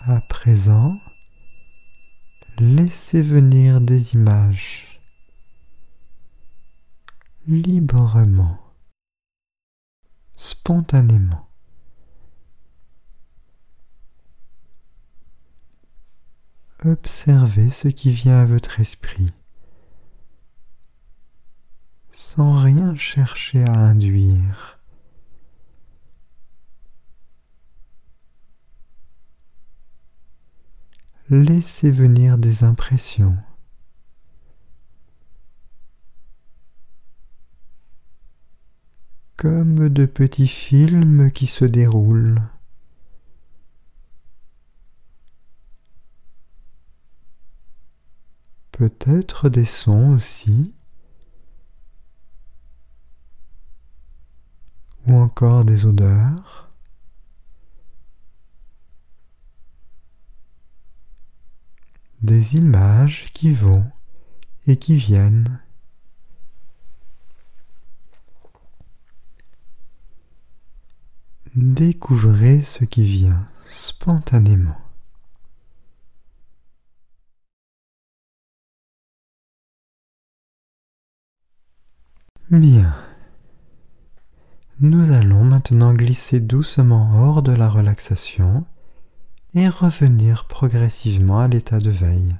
À présent, laissez venir des images librement, spontanément. Observez ce qui vient à votre esprit, sans rien chercher à induire. Laissez venir des impressions. Comme de petits films qui se déroulent. Peut-être des sons aussi, ou encore des odeurs. Des images qui vont et qui viennent. Découvrez ce qui vient spontanément. Bien. Nous allons maintenant glisser doucement hors de la relaxation et revenir progressivement à l'état de veille.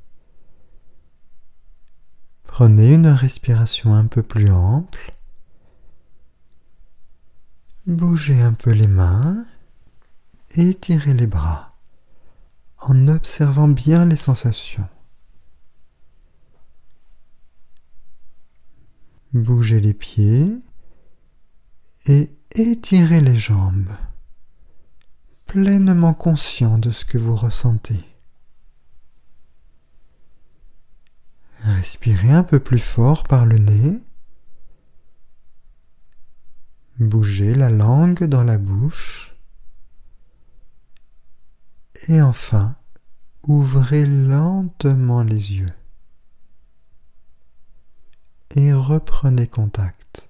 Prenez une respiration un peu plus ample. Bougez un peu les mains et étirez les bras en observant bien les sensations. Bougez les pieds et étirez les jambes, pleinement conscient de ce que vous ressentez. Respirez un peu plus fort par le nez. Bougez la langue dans la bouche. Et enfin, ouvrez lentement les yeux. Et reprenez contact.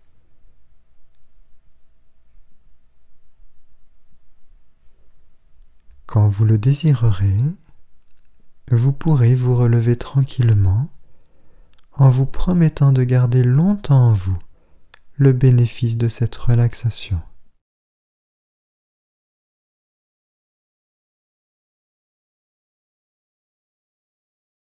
Quand vous le désirerez, vous pourrez vous relever tranquillement en vous promettant de garder longtemps en vous le bénéfice de cette relaxation.